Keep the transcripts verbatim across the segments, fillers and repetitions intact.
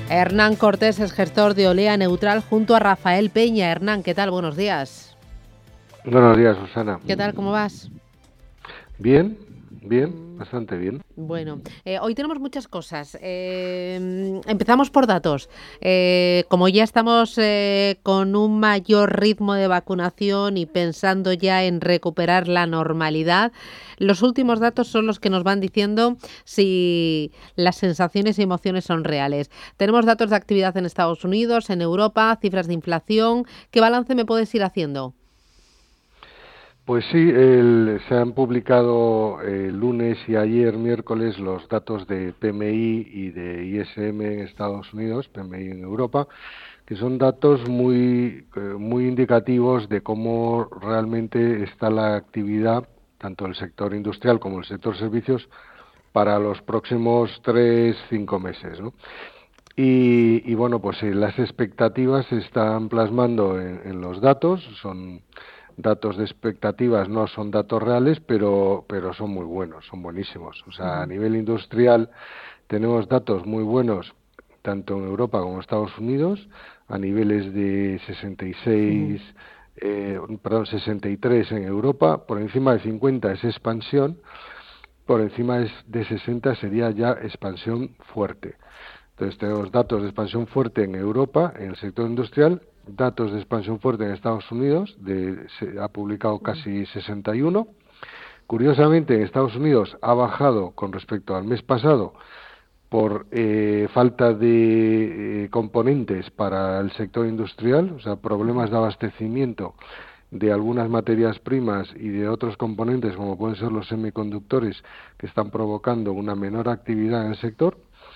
Hernán Cortés es gestor de Olea Neutral junto a Rafael Peña. Hernán, ¿qué tal? Buenos días. Buenos días, Susana. ¿Qué tal? ¿Cómo vas? Bien, bien, bastante bien. Bueno, eh, hoy tenemos muchas cosas. Eh, empezamos por datos. Eh, como ya estamos eh, con un mayor ritmo de vacunación y pensando ya en recuperar la normalidad, los últimos datos son los que nos van diciendo si las sensaciones y emociones son reales. Tenemos datos de actividad en Estados Unidos, en Europa, cifras de inflación. ¿Qué balance me puedes ir haciendo? Pues sí, el, se han publicado el lunes y ayer miércoles los datos de P M I y de I S M en Estados Unidos, P M I en Europa, que son datos muy, muy indicativos de cómo realmente está la actividad, tanto el sector industrial como el sector servicios, para los próximos tres, cinco meses, ¿no? Y, y bueno, pues eh, las expectativas se están plasmando en, en los datos, son datos de expectativas, no son datos reales, pero, pero son muy buenos, son buenísimos. O sea, a nivel industrial tenemos datos muy buenos, tanto en Europa como en Estados Unidos, a niveles de sesenta y seis, eh, perdón, sesenta y tres en Europa, por encima de cincuenta es expansión, por encima de sesenta sería ya expansión fuerte. Entonces tenemos datos de expansión fuerte en Europa, en el sector industrial, datos de expansión fuerte en Estados Unidos, de, se ha publicado casi sesenta y uno. Curiosamente, en Estados Unidos ha bajado con respecto al mes pasado por eh, falta de eh, componentes para el sector industrial, o sea, problemas de abastecimiento de algunas materias primas y de otros componentes, como pueden ser los semiconductores, que están provocando una menor actividad en el sector.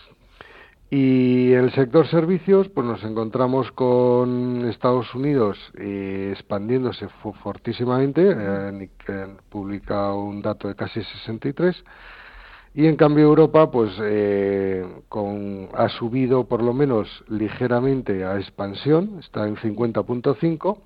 Y en el sector servicios, pues nos encontramos con Estados Unidos eh, expandiéndose fortísimamente, eh, eh, publica un dato de casi sesenta y tres, y en cambio Europa, pues eh, con, ha subido por lo menos ligeramente a expansión, está en cincuenta punto cinco,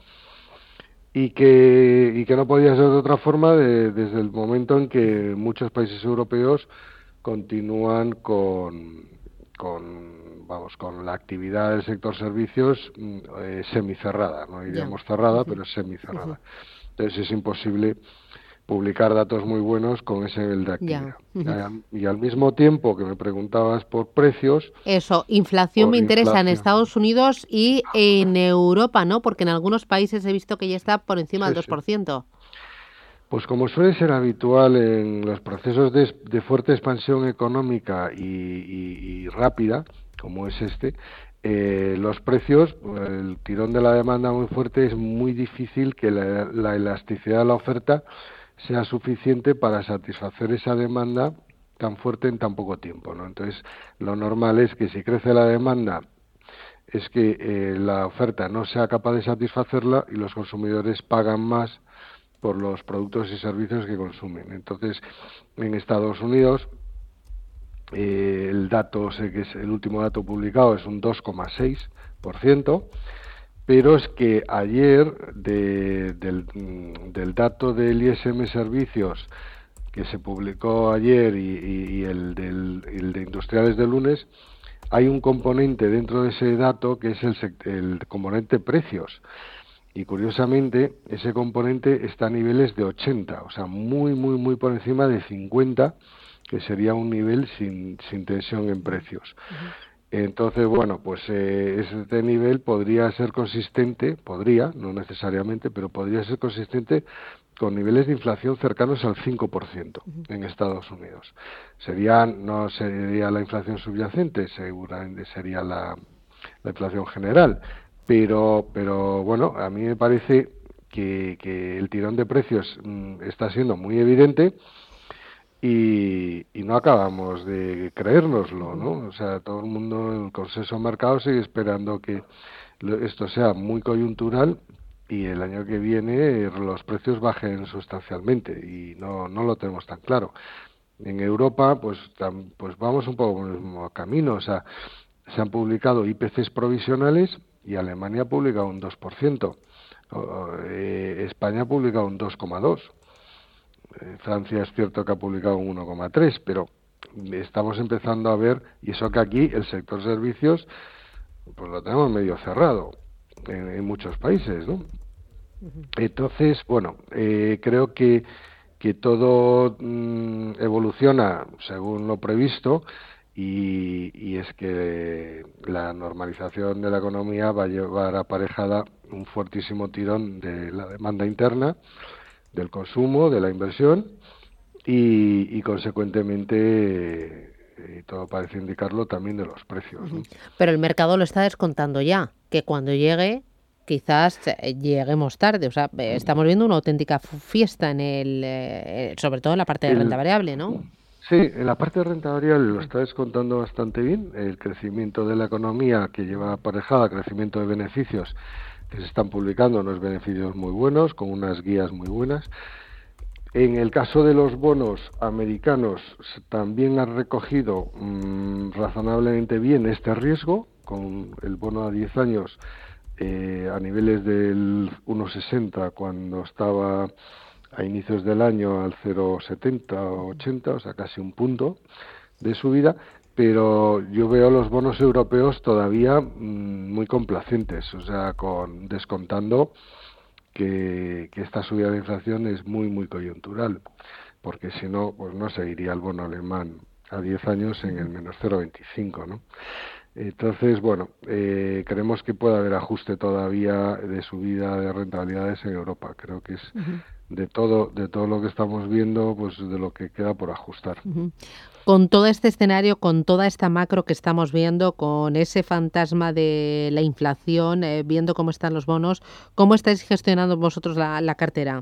y que, y que no podía ser de otra forma de, desde el momento en que muchos países europeos continúan con, con vamos con la actividad del sector servicios eh, semicerrada, no diríamos cerrada, pero semicerrada. Entonces es imposible publicar datos muy buenos con ese nivel de actividad. Yeah. Uh-huh. Y al mismo tiempo que me preguntabas por precios... Eso, inflación me interesa inflación. En Estados Unidos y en Europa, ¿no? Porque en algunos países he visto que ya está por encima sí, del dos por ciento. Sí. Pues como suele ser habitual en los procesos de, de fuerte expansión económica y, y, y rápida, como es este, eh, los precios, el tirón de la demanda muy fuerte, es muy difícil que la, la elasticidad de la oferta sea suficiente para satisfacer esa demanda tan fuerte en tan poco tiempo, ¿no? Entonces, lo normal es que si crece la demanda, es que eh, la oferta no sea capaz de satisfacerla y los consumidores pagan más por los productos y servicios que consumen. Entonces, en Estados Unidos, eh, el dato, sé que es el último dato publicado, es un dos coma seis por ciento, pero es que ayer de, del, del dato del I S M Servicios que se publicó ayer y, y, y el, del, el de industriales del lunes, hay un componente dentro de ese dato que es el, el componente precios. Y curiosamente, ese componente está a niveles de ochenta, o sea, muy, muy, muy por encima de cincuenta, que sería un nivel sin, sin tensión en precios. Uh-huh. Entonces, bueno, pues eh, este nivel podría ser consistente, podría, no necesariamente, pero podría ser consistente con niveles de inflación cercanos al cinco por ciento uh-huh. en Estados Unidos. Sería, no sería la inflación subyacente, seguramente sería la, la inflación general, pero, pero bueno, a mí me parece que, que el tirón de precios mmm, está siendo muy evidente. Y, y no acabamos de creérnoslo, ¿no? O sea, todo el mundo, el consenso de mercado sigue esperando que esto sea muy coyuntural y el año que viene los precios bajen sustancialmente y no, no lo tenemos tan claro. En Europa, pues, tam, pues vamos un poco por el mismo camino, o sea, se han publicado I P Cs provisionales y Alemania ha publicado un dos por ciento, o, eh, España ha publicado un dos coma dos por ciento. Francia es cierto que ha publicado un uno coma tres, pero estamos empezando a ver, y eso que aquí el sector servicios pues lo tenemos medio cerrado en, en muchos países, ¿no? Entonces, bueno, eh, creo que, que todo mm, evoluciona según lo previsto y, y es que la normalización de la economía va a llevar aparejada un fuertísimo tirón de la demanda interna, del consumo, de la inversión y, y consecuentemente, eh, todo parece indicarlo, también de los precios, ¿no? Pero el mercado lo está descontando ya, que cuando llegue quizás eh, lleguemos tarde. O sea, eh, estamos viendo una auténtica fu- fiesta en el, eh, sobre todo en la parte de renta El, variable, ¿no? sí, en la parte de renta variable lo está descontando bastante bien. El crecimiento de la economía que lleva aparejada crecimiento de beneficios que se están publicando, unos beneficios muy buenos, con unas guías muy buenas. En el caso de los bonos americanos, s- también han recogido mm, razonablemente bien este riesgo, con el bono a diez años eh, a niveles del uno coma sesenta cuando estaba a inicios del año al cero coma setenta o ochenta, o sea, casi un punto de subida, pero yo veo los bonos europeos todavía mm, muy complacientes, o sea, con descontando que, que esta subida de inflación es muy, muy coyuntural, porque si no, pues no seguiría el bono alemán a diez años en el menos cero coma veinticinco, ¿no? Entonces, bueno, eh, creemos que puede haber ajuste todavía de subida de rentabilidades en Europa. Creo que es Ujú, de todo, de todo lo que estamos viendo, pues de lo que queda por ajustar. ujú. Con todo este escenario, con toda esta macro que estamos viendo, con ese fantasma de la inflación, eh, viendo cómo están los bonos, ¿cómo estáis gestionando vosotros la, la cartera?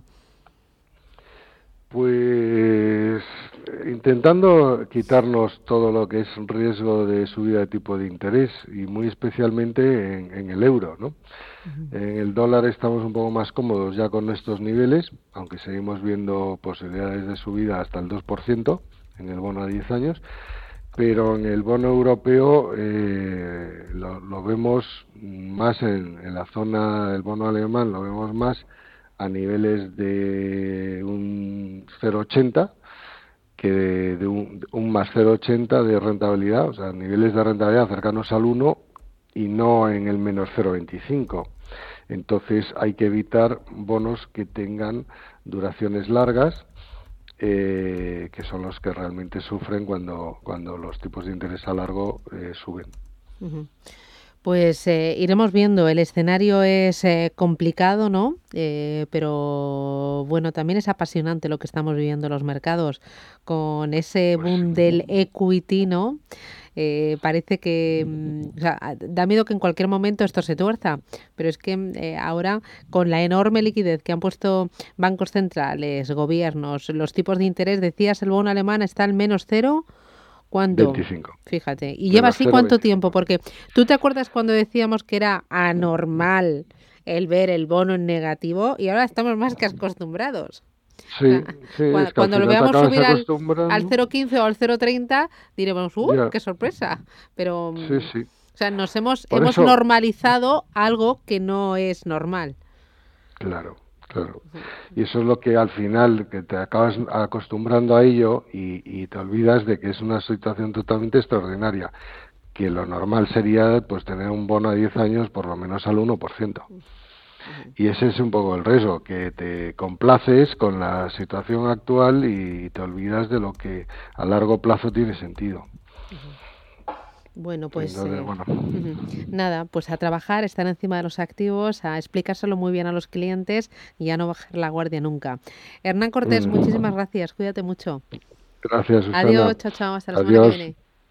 Pues eh, intentando quitarnos todo lo que es riesgo de subida de tipo de interés y muy especialmente en, en el euro, ¿no? Ujú, En el dólar estamos un poco más cómodos ya con estos niveles, aunque seguimos viendo posibilidades de subida hasta el dos por ciento en el bono a diez años, pero en el bono europeo eh, lo, lo vemos más en, en la zona del bono alemán, lo vemos más a niveles de un cero coma ochenta que de, de un, un más cero coma ochenta de rentabilidad, o sea, niveles de rentabilidad cercanos al uno y no en el menos cero coma veinticinco. Entonces hay que evitar bonos que tengan duraciones largas, eh, que son los que realmente sufren cuando, cuando los tipos de interés a largo eh, suben. ujú. Pues eh, iremos viendo. El escenario es eh, complicado, ¿no? Eh, pero bueno, también es apasionante lo que estamos viviendo en los mercados con ese Pues boom del equity, ¿no? Eh, parece que, mm, o sea, a- da miedo que en cualquier momento esto se tuerza, pero es que mm, eh, ahora con la enorme liquidez que han puesto bancos centrales, gobiernos, los tipos de interés, decías, el bono alemán está al menos cero. ¿Cuándo? veinticinco, Fíjate. ¿Y lleva menos así cero coma cuánto tiempo? veinticinco. Porque tú te acuerdas cuando decíamos que era anormal el ver el bono en negativo y ahora estamos más que acostumbrados. O Sí, sea, sí, cua- es que al cuando lo final te veamos acabas subir al, al acostumbrando. cero coma quince o al cero coma treinta diremos, ¡uh, Ya, qué sorpresa! Pero, sí, mm, sí. o sea, nos hemos, Por hemos eso, normalizado algo que no es normal. claro, claro. Ujú, Y eso es lo que al final, que te acabas acostumbrando a ello y, y te olvidas de que es una situación totalmente extraordinaria, que lo normal sería pues tener un bono a diez años por lo menos al uno por ciento. ujú. Y ese es un poco el riesgo, que te complaces con la situación actual y te olvidas de lo que a largo plazo tiene sentido. Bueno, pues Entonces, eh, bueno, ujú. Nada, pues a trabajar, estar encima de los activos, a explicárselo muy bien a los clientes y a no bajar la guardia nunca. Hernán Cortés, muchísimas mm, gracias, cuídate mucho. gracias, Susana. Adiós, chao, chao, hasta la semana que Adiós. viene.